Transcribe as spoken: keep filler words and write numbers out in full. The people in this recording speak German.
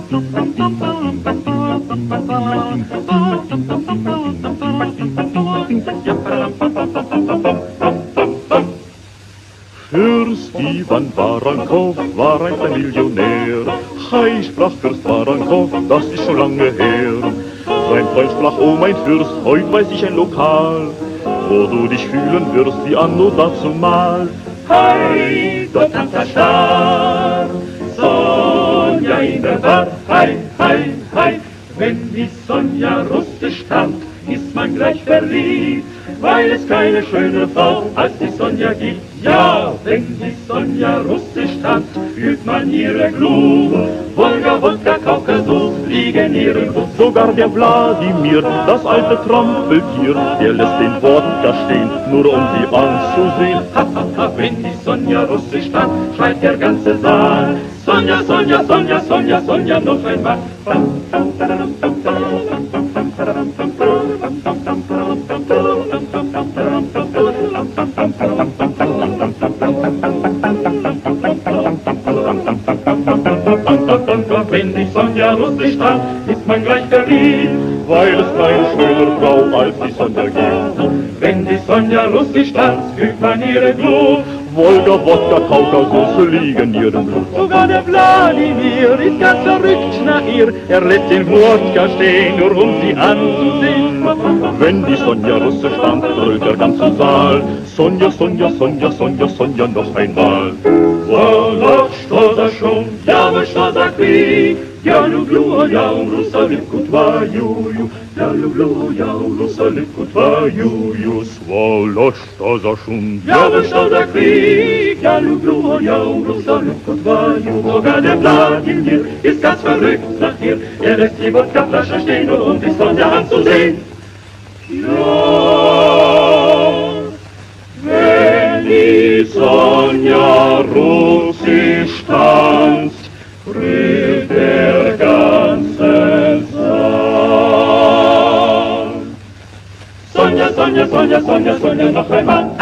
Fürst Iwan Barankow war einst ein Millionär. Chai sprach Fürst Barankow, das ist schon lange her. Sein Freund sprach, oh mein Fürst, heut weiß ich ein Lokal, wo du dich fühlen wirst wie anno dazumal. Hei, dort tanzt der Star, Sonja in der Bar. Hei, hei, hei, wenn die Sonja russisch tanzt, ist man gleich verliebt, weil es keine schöne Frau als die Sonja gibt. Ja, wenn die Sonja russisch tanzt, fühlt man ihre Glut. Wolga, Wodka, Kaukasus liegen ihren Blut. Sogar der Wladimir, das alte Trampeltier, der lässt den Wodka stehen, nur um sie anzusehen. Ha, ha, ha, wenn die Sonja russisch tanzt, schreit der ganze Saal: Sonja, Sonja, Sonja, Sonja, Sonja, noch einmal. Wenn die Sonja russisch tanzt, ist man gleich verliebt, weil es keine schönere Frau als die Sonja gibt. Wenn die Sonja russisch tanzt, fühlt man ihre Glut. Wolga, Wodka, Kaukasus liegen in ihrem Blut. Sogar der Wladimir ist ganz verrückt nach ihr. Er lässt den Wodka stehen, nur um sie anzusehen. Wenn die Sonja russisch tanzt, brüllt der ganze Saal: Sonja, Sonja, Sonja, Sonja, Sonja, noch einmal. Voilà, что за шум, я вы что за крик? Я люблю, я умру за липку твою, я люблю, я умру за липку твою. Сволочь, что за шум, я вы что за крик? Я люблю, я умру за липку твою. Sogar der Wladimir ist ganz verrückt nach ihr. Er lässt die Wodkaflasche stehen, nur um die Sonja anzusehen. Ja, wenn die Sonja russisch tanzt, brüllt der ganze Saal. Sonja, Sonja, Sonja, Sonja, Sonja, noch einmal.